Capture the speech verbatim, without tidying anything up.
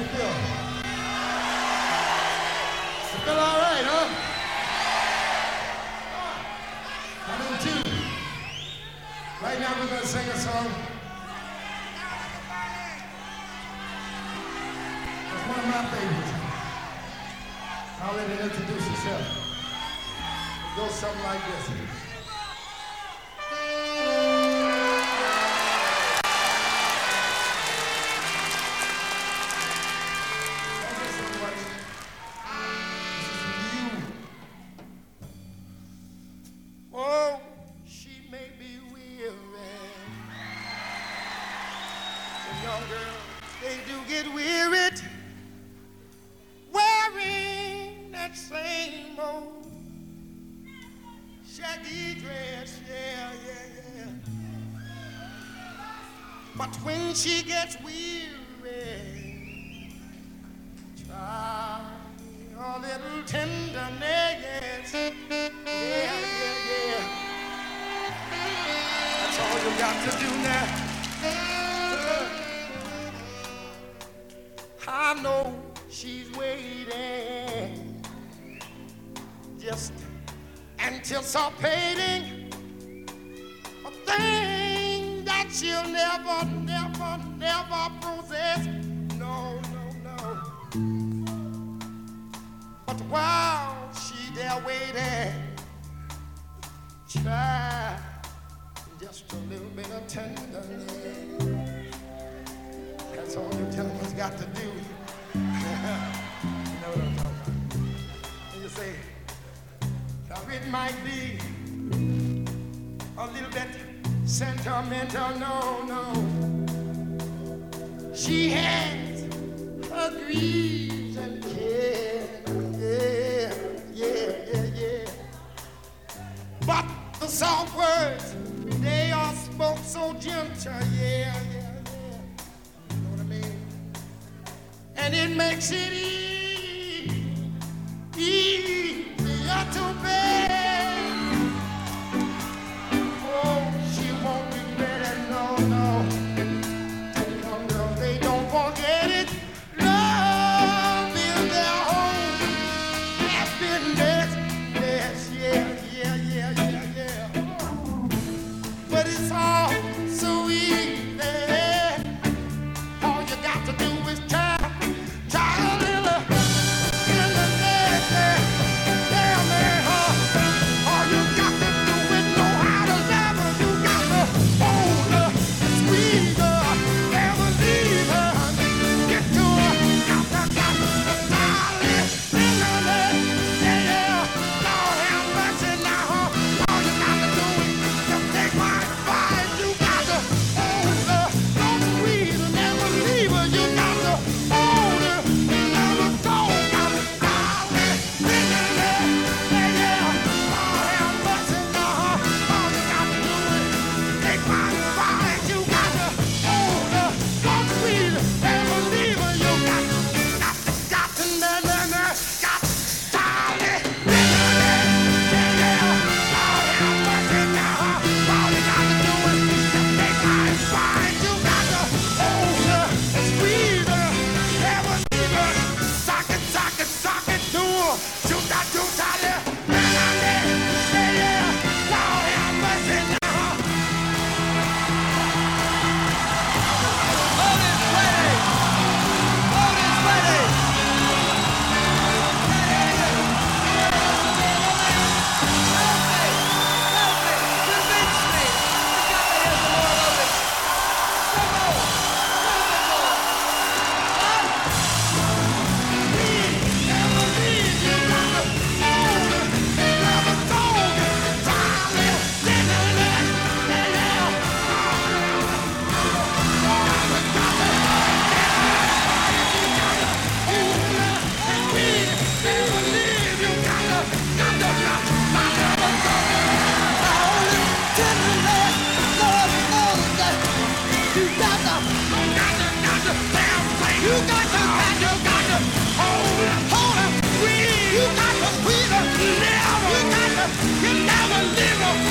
feel? You feel all right, huh? One and two. Right now we're gonna sing a song. It's one of my favorites. I'll let it introduce itself. It goes something like this. But when she gets weary, try a little tenderness. Yeah, yeah, yeah. That's all you got to do now. I know she's waiting, just anticipating a thing that she'll never, never, never possess. No, no, no. But while she there waiting, try just a little bit of tenderness. That's all you gentlemen's got to do. You know what I'm talking about. And you say, now it might be a little bit sentimental, no, no. She has her griefs and cares, yeah, yeah, yeah, yeah. But the soft words, they are spoke so gentle, yeah, yeah, yeah. You know what I mean? And it makes it easy, easier to bear. You never, you never live